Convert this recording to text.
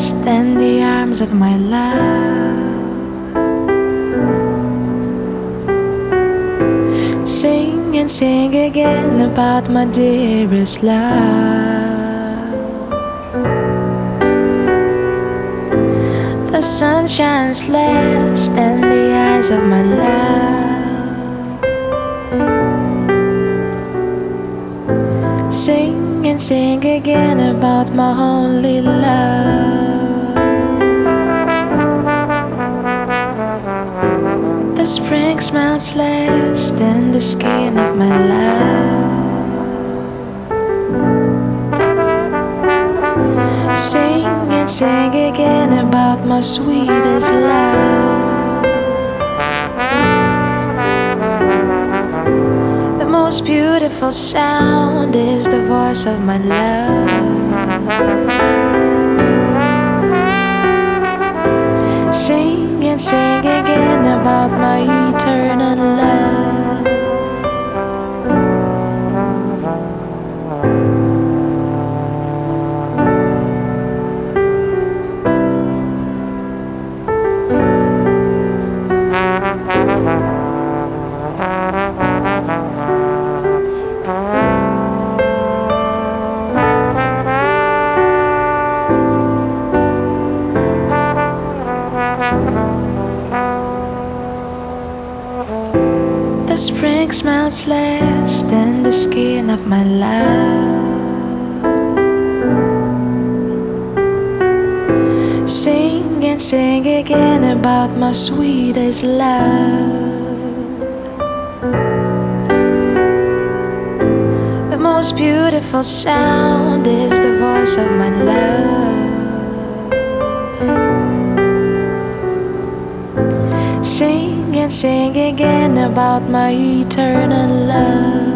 last in the arms of my love. Sing and sing again about my dearest love. The sun shines last in the eyes of my love. Sing and sing again about my only love. The spring smells less than the skin of my love. Sing and sing again about my sweetest love. The most beautiful sound is the voice of my love. Sing and sing again about my eternal love. The spring smells less than the skin of my love. Sing and sing again about my sweetest love. The most beautiful sound is the voice of my love. Sing and sing again about my eternal love.